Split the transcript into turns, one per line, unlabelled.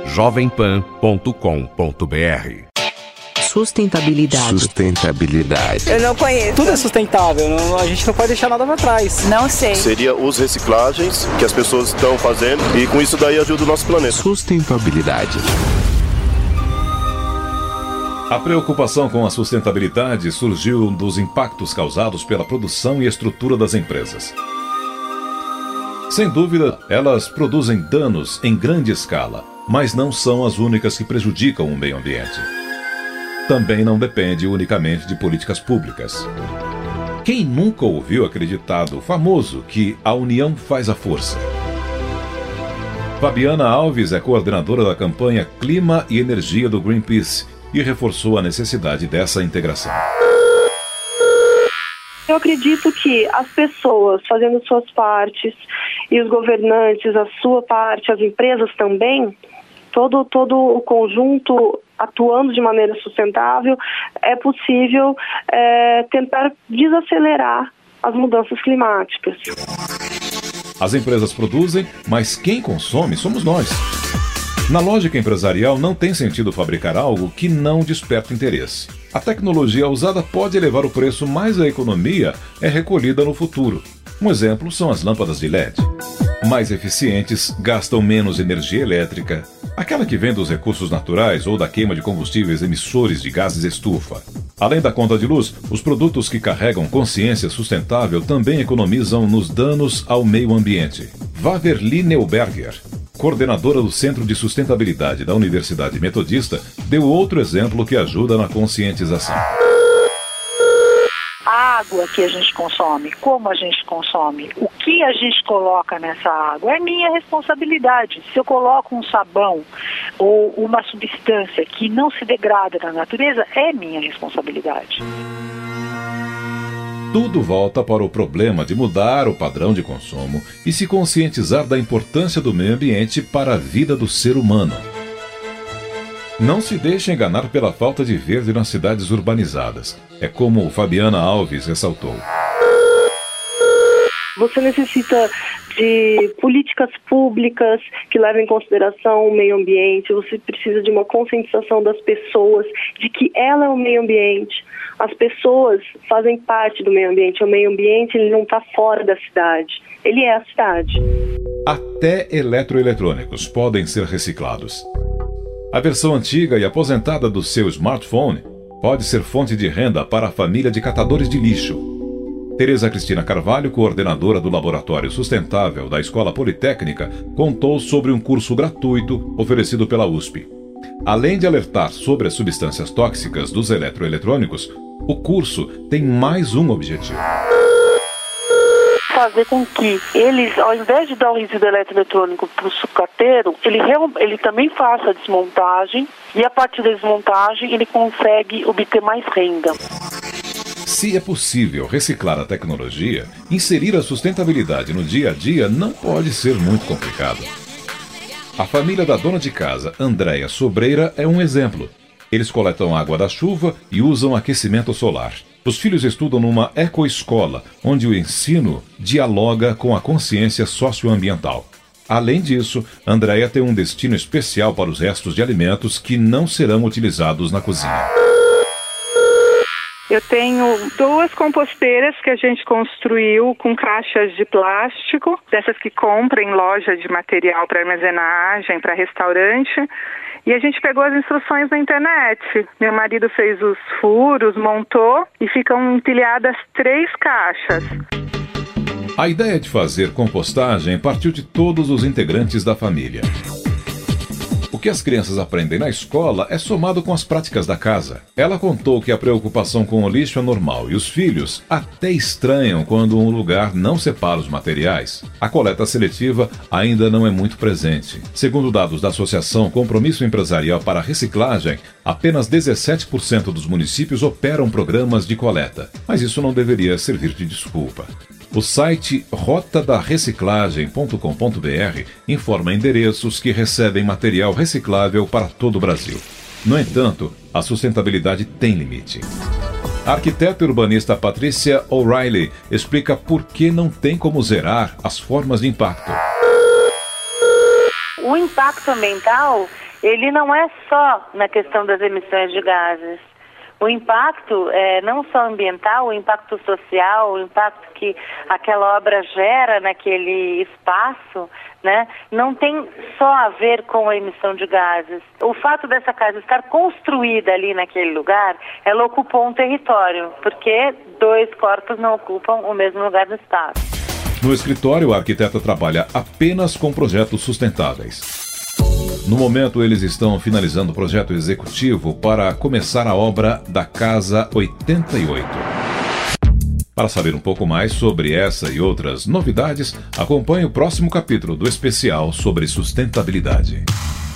jovempan.com.br.
Sustentabilidade.
Eu não conheço.
Tudo é sustentável, a gente não pode deixar nada para trás.
Não sei.
Seria os reciclagens que as pessoas estão fazendo e com isso daí ajuda o nosso planeta.
Sustentabilidade.
A preocupação com a sustentabilidade surgiu dos impactos causados pela produção e estrutura das empresas. Sem dúvida, elas produzem danos em grande escala, mas não são as únicas que prejudicam o meio ambiente. Também não depende unicamente de políticas públicas. Quem nunca ouviu aquele ditado famoso que a união faz a força? Fabiana Alves é coordenadora da campanha Clima e Energia do Greenpeace e reforçou a necessidade dessa integração.
Eu acredito que as pessoas fazendo suas partes e os governantes a sua parte, as empresas também, todo o conjunto atuando de maneira sustentável, é possível tentar desacelerar as mudanças climáticas.
As empresas produzem, mas quem consome somos nós. Na lógica empresarial, não tem sentido fabricar algo que não desperta interesse. A tecnologia usada pode elevar o preço, mas a economia é recolhida no futuro. Um exemplo são as lâmpadas de LED. Mais eficientes, gastam menos energia elétrica, aquela que vem dos recursos naturais ou da queima de combustíveis emissores de gases estufa. Além da conta de luz, os produtos que carregam consciência sustentável também economizam nos danos ao meio ambiente. Waverly Neuberger, coordenadora do Centro de Sustentabilidade da Universidade Metodista, deu outro exemplo que ajuda na conscientização.
A água que a gente consome, como a gente consome, o que a gente coloca nessa água é minha responsabilidade. Se eu coloco um sabão ou uma substância que não se degrada na natureza, é minha responsabilidade.
Tudo volta para o problema de mudar o padrão de consumo e se conscientizar da importância do meio ambiente para a vida do ser humano. Não se deixe enganar pela falta de verde nas cidades urbanizadas. É como Fabiana Alves ressaltou.
Você necessita de políticas públicas que levem em consideração o meio ambiente. Você precisa de uma conscientização das pessoas de que ela é o meio ambiente. As pessoas fazem parte do meio ambiente. O meio ambiente ele não está fora da cidade. Ele é a cidade.
Até eletroeletrônicos podem ser reciclados. A versão antiga e aposentada do seu smartphone pode ser fonte de renda para a família de catadores de lixo. Tereza Cristina Carvalho, coordenadora do Laboratório Sustentável da Escola Politécnica, contou sobre um curso gratuito oferecido pela USP. Além de alertar sobre as substâncias tóxicas dos eletroeletrônicos, o curso tem mais um objetivo.
Fazer com que eles, ao invés de dar o resíduo eletroeletrônico para o sucateiro, ele também faça a desmontagem e a partir da desmontagem ele consegue obter mais renda.
Se é possível reciclar a tecnologia, inserir a sustentabilidade no dia a dia não pode ser muito complicado. A família da dona de casa, Andréia Sobreira, é um exemplo. Eles coletam água da chuva e usam aquecimento solar. Os filhos estudam numa ecoescola, onde o ensino dialoga com a consciência socioambiental. Além disso, Andréia tem um destino especial para os restos de alimentos que não serão utilizados na cozinha.
Eu tenho 2 composteiras que a gente construiu com caixas de plástico, dessas que compra em loja de material para armazenagem, para restaurante. E a gente pegou as instruções na internet. Meu marido fez os furos, montou e ficam empilhadas 3 caixas.
A ideia de fazer compostagem partiu de todos os integrantes da família. O que as crianças aprendem na escola é somado com as práticas da casa. Ela contou que a preocupação com o lixo é normal e os filhos até estranham quando um lugar não separa os materiais. A coleta seletiva ainda não é muito presente. Segundo dados da Associação Compromisso Empresarial para a Reciclagem, apenas 17% dos municípios operam programas de coleta. Mas isso não deveria servir de desculpa. O site rotadareciclagem.com.br informa endereços que recebem material reciclável para todo o Brasil. No entanto, a sustentabilidade tem limite. A arquiteta urbanista Patrícia O'Reilly explica por que não tem como zerar as formas de impacto.
O impacto ambiental,
ele não é só na questão das emissões de gases. O impacto não só ambiental, o impacto social, o impacto que aquela obra gera naquele espaço, né, não tem só a ver com a emissão de gases. O fato dessa casa estar construída ali naquele lugar, ela ocupou um território, porque 2 corpos não ocupam o mesmo lugar no estado.
No escritório, a arquiteta trabalha apenas com projetos sustentáveis. No momento, eles estão finalizando o projeto executivo para começar a obra da Casa 88. Para saber um pouco mais sobre essa e outras novidades, acompanhe o próximo capítulo do especial sobre sustentabilidade.